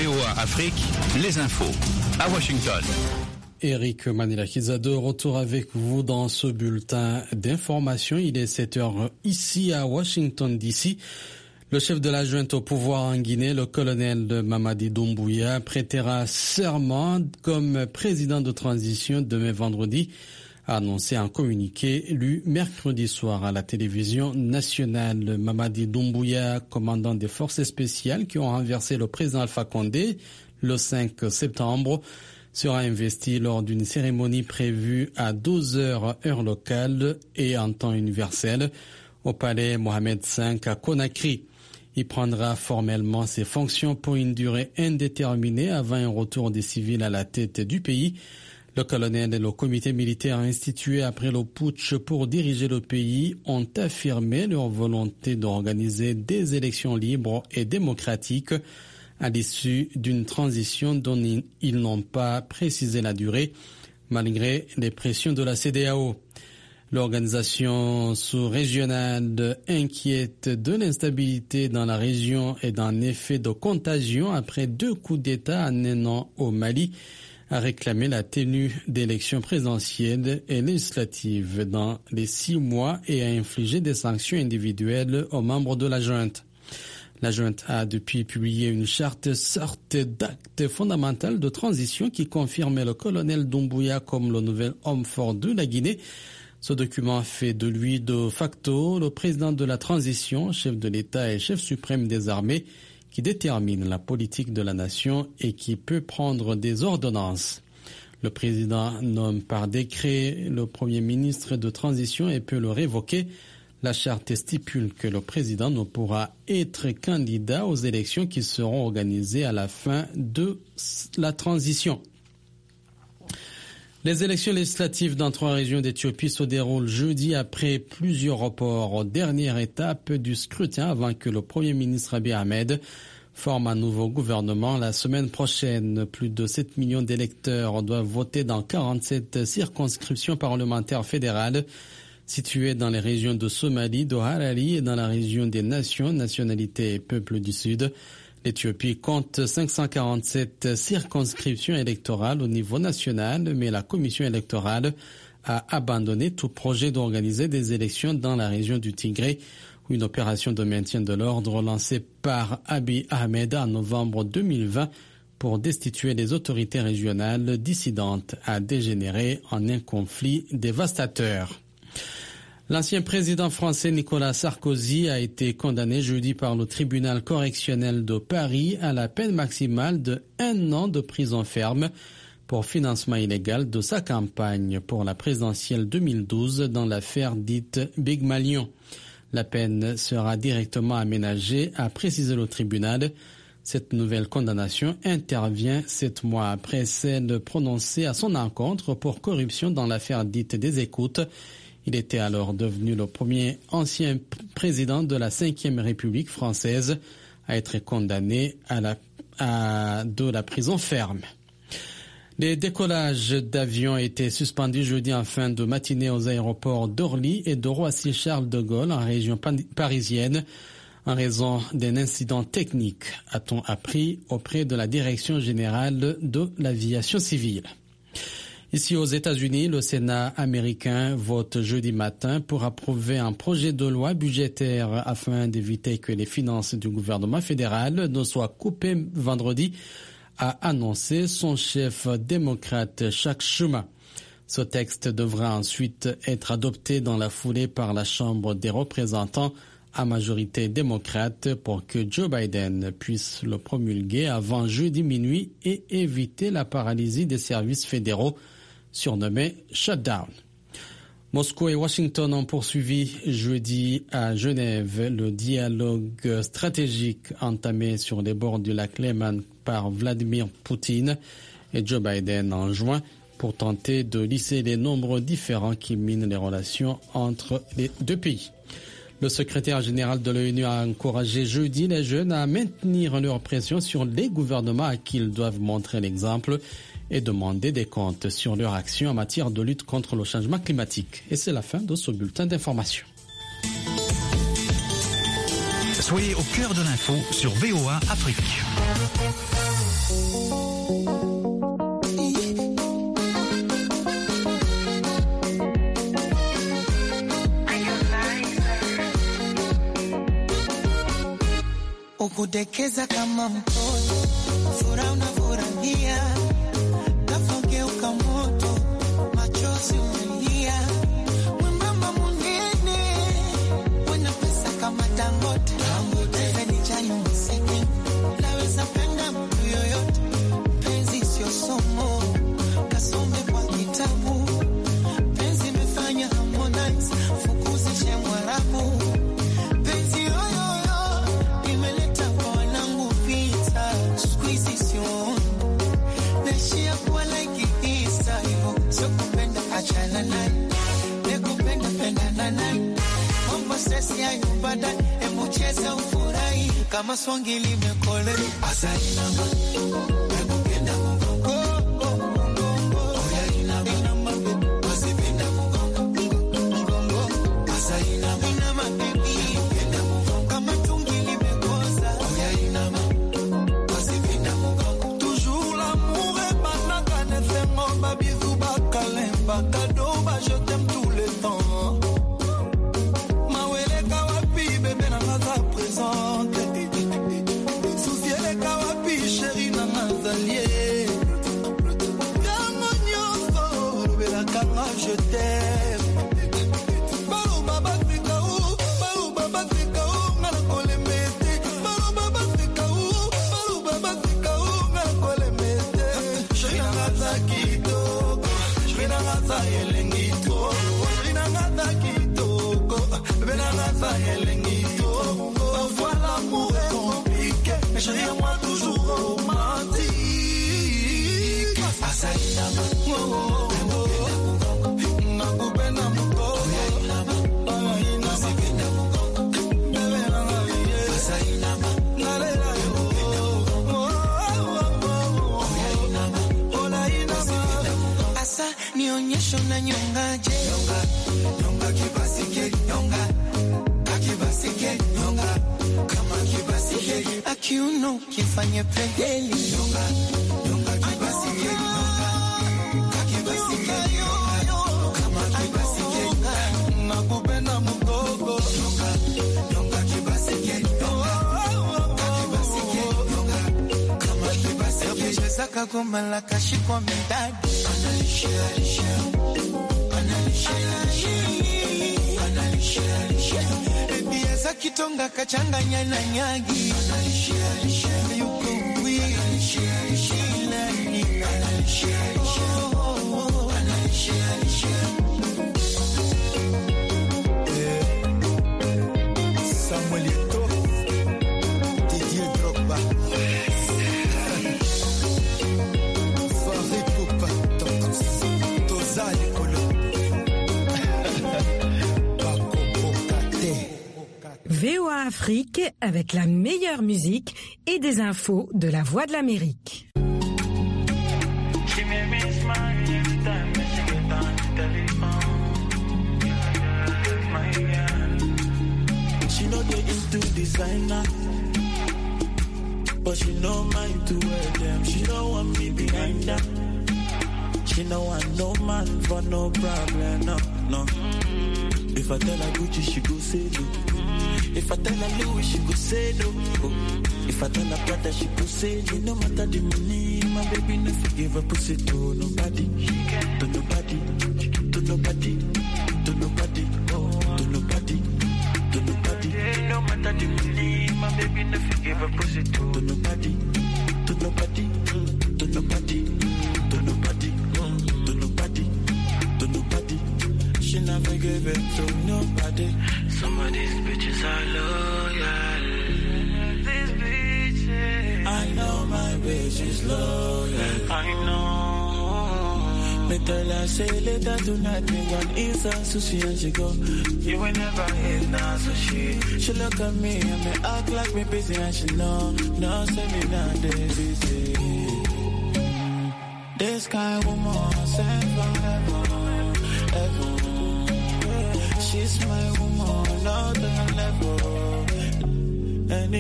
VOA Afrique, les infos à Washington. Eric Manilakisa de retour avec vous dans ce bulletin d'information. Il est 7h ici à Washington DC. Le chef de la junte au pouvoir en Guinée, le colonel Mamadi Doumbouya, prêtera serment comme président de transition demain vendredi, a annoncé un communiqué lu mercredi soir à la télévision nationale. Mamadi Doumbouya, commandant des forces spéciales qui ont renversé le président Alpha Condé le 5 septembre, sera investi lors d'une cérémonie prévue à 12h heure locale et en temps universel au palais Mohamed V à Conakry. Il prendra formellement ses fonctions pour une durée indéterminée avant un retour des civils à la tête du pays. Le colonel et le comité militaire institué après le putsch pour diriger le pays ont affirmé leur volonté d'organiser des élections libres et démocratiques à l'issue d'une transition dont ils n'ont pas précisé la durée, malgré les pressions de la CEDEAO. L'organisation sous-régionale inquiète de l'instabilité dans la région et d'un effet de contagion après 2 coups d'État en un an au Mali, a réclamé la tenue d'élections présidentielles et législatives dans les 6 mois et a infligé des sanctions individuelles aux membres de la junte. La junte a depuis publié une sorte d'acte fondamental de transition qui confirme le colonel Doumbouya comme le nouvel homme fort de la Guinée. Ce document fait de lui de facto le président de la transition, chef de l'État et chef suprême des armées, qui détermine la politique de la nation et qui peut prendre des ordonnances. Le président nomme par décret le premier ministre de transition et peut le révoquer. La charte stipule que le président ne pourra être candidat aux élections qui seront organisées à la fin de la transition. Les élections législatives dans 3 régions d'Éthiopie se déroulent jeudi après plusieurs reports. Dernière étape du scrutin avant que le Premier ministre Abiy Ahmed forme un nouveau gouvernement la semaine prochaine. Plus de 7 millions d'électeurs doivent voter dans 47 circonscriptions parlementaires fédérales situées dans les régions de Somalie, de Harari et dans la région des nations, nationalités et peuples du Sud. L'Éthiopie compte 547 circonscriptions électorales au niveau national, mais la commission électorale a abandonné tout projet d'organiser des élections dans la région du Tigré, où une opération de maintien de l'ordre lancée par Abiy Ahmed en novembre 2020 pour destituer les autorités régionales dissidentes a dégénéré en un conflit dévastateur. L'ancien président français Nicolas Sarkozy a été condamné jeudi par le tribunal correctionnel de Paris à la peine maximale de 1 an de prison ferme pour financement illégal de sa campagne pour la présidentielle 2012 dans l'affaire dite Big Malion. La peine sera directement aménagée, a précisé le tribunal. Cette nouvelle condamnation intervient 7 mois après celle prononcée à son encontre pour corruption dans l'affaire dite des écoutes. Il était alors devenu le premier ancien président de la 5e République française à être condamné de la prison ferme. Les décollages d'avions étaient suspendus jeudi en fin de matinée aux aéroports d'Orly et de Roissy-Charles de Gaulle en région parisienne en raison d'un incident technique, a-t-on appris auprès de la Direction générale de l'aviation civile. Ici aux États-Unis, le Sénat américain vote jeudi matin pour approuver un projet de loi budgétaire afin d'éviter que les finances du gouvernement fédéral ne soient coupées vendredi, a annoncé son chef démocrate Chuck Schumer. Ce texte devra ensuite être adopté dans la foulée par la Chambre des représentants à majorité démocrate pour que Joe Biden puisse le promulguer avant jeudi minuit et éviter la paralysie des services fédéraux surnommé Shutdown. Moscou et Washington ont poursuivi jeudi à Genève le dialogue stratégique entamé sur les bords du lac Léman par Vladimir Poutine et Joe Biden en juin pour tenter de lisser les nombres différents qui minent les relations entre les 2 pays. Le secrétaire général de l'ONU a encouragé jeudi les jeunes à maintenir leur pression sur les gouvernements à qui ils doivent montrer l'exemple et demander des comptes sur leur action en matière de lutte contre le changement climatique. Et c'est la fin de ce bulletin d'information. Soyez au cœur de l'info sur VOA Afrique. Ukudekeza kama mtoto, furaha unafurahia, kafogeuka moto, machozi umelia, mwembamba munene, wena pesa kama Dangote, feni chanyu msiki, naweza penda mtu yoyote, penzi sio somo, kasome kwa kitabu, penzi mefanya Harmonize, fukuzishe Mwarabu. Emucheza ufurahi kama swangi limekole asainama nakupenda mugongo oya inama wasipenda mugongo asainama inama baby penda mugongo kama tungi limekosa oya inama wasipenda mugongo toujours l'amour est banaka ne fengo babizu bakalemba cadeau ba je t'aime tout le temps. Je t'aime. Balou baba fikaou, ngala kole mete. Balou baba fikaou, ngala kole mete. Shina ngata kitoko, shina ngata elengito, shina ngata kitoko, bena ngata elengito. Parfois l'amour est compliqué, mais chérie moi toujours romantique. Asaïdama, oh. Nionyesho na nyongaje nyonga kibasike nyonga kakibasike nyonga kama kibasike akiuno kifanye pedeli nyonga kibasike nyonga kakibasike nyonga kama kibasike nakupenda mgogo nyonga kibasike nyonga kakibasike nyonga kama kibasike cheza kagoma la kashikwa midadi Biasa kitonga kachanganya na nyagi yuko Samuel Eto'o, Didier Drogba, Farid Poupa, Tozali Kolo, VOA Afrique avec la meilleure musique et des infos de la Voix de l'Amérique. She know they into designer, but she no mind to wear them. She don't want me behind her. She no want no man for no problem, no. If I tell her Gucci, she go say no. If I tell her Louis, she go say no. If I tell her Prada, she go say no. No matter the money, my baby no forgive her pussy to nobody, to nobody, to nobody, to nobody, to nobody, to nobody. No matter the money, my baby no forgive her pussy to nobody, to nobody, to nobody, to nobody, to nobody, to nobody. She never give it to nobody. Some of these bitches are loyal. These bitches, I know my bitch is loyal. I know. Me tell her say later tonight me want eat some sushi and she go. You will never eat now sushi. She look at me and me act like me busy and she know. No say me not busy. This kind woman sent from heaven, heaven. She's my woman, not the level. Any